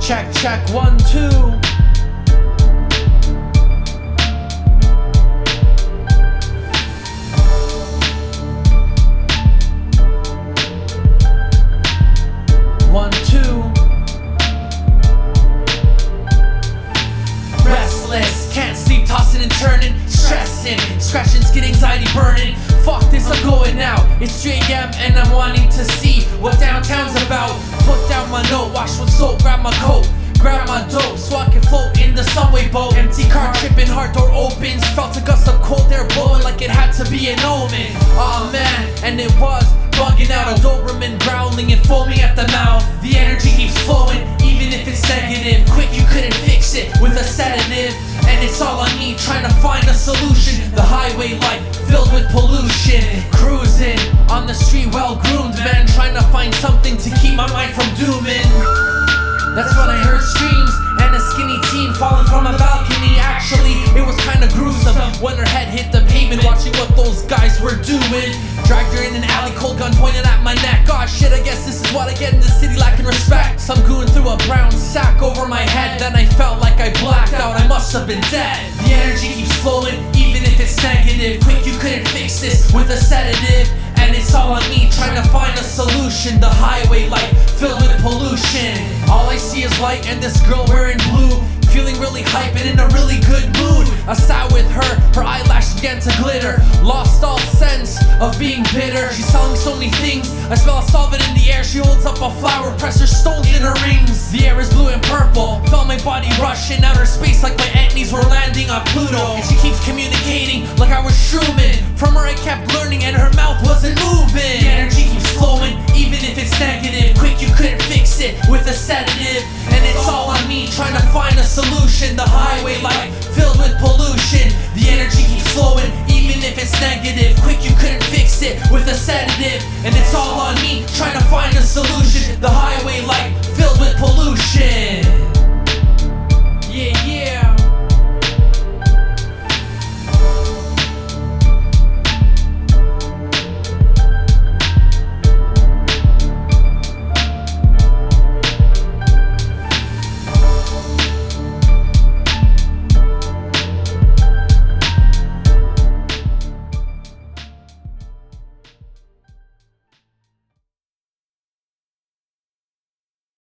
Check, check, 1, 2. One, two. Restless, can't sleep, tossing and turning, stressing, scratching, skin, anxiety burning. Fuck this, I'm going now. It's 3 AM and I'm wanting to see what downtown's about. Put down my note, wash with soap, grab my coat, grab my dope, so I can float in the subway boat. Empty car tripping, hard door opens. Felt a gust of cold air blowing like it had to be an omen. Aw man, and it was bugging out. A Doberman growling and foaming at the mouth. The energy keeps flowing, even if it's negative. Quick, you couldn't fix it with a sedative. And it's all on me, trying to find a solution. The highway life filled with pollution. Cruising on the street, well groomed man, trying to find something to keep my mind from dooming. That's when I heard screams and a skinny teen falling from a balcony. Actually, it was kinda gruesome when her head hit the pavement, watching what those guys were doing. Dragged her in an alley, cold gun pointed at my neck. Oh shit, I guess this is what I get in the city, lacking respect. Some goon threw a brown sack over my head, then I felt like I blacked out, I must have been dead. The energy keeps flowing, even if it's negative. Quick, you couldn't fix this with a sedative. And it's all on me, trying to find a solution. The highway life filled with pollution. All I see is light and this girl wearing blue, feeling really hype and in a really good mood. I sat with her, her eyelashes began to glitter. Lost all sense of being bitter. She's telling me so many things, I smell a solvent in the air. She holds up a flower, press her stones in her rings. The air is blue and purple, felt my body rushing outer space like my entities were landing on Pluto. And she keeps communicating like I was Truman. From her I kept learning and her mouth wasn't moving. The energy keeps flowing, even if it's negative. Quick, you couldn't fix it with a sedative. And it's all on me, trying to find a solution. The highway life filled with pollution. The energy keeps flowing, even if it's negative. Quick, you couldn't fix it with a sedative. And it's all on me, trying to find a solution. The highway life filled with pollution.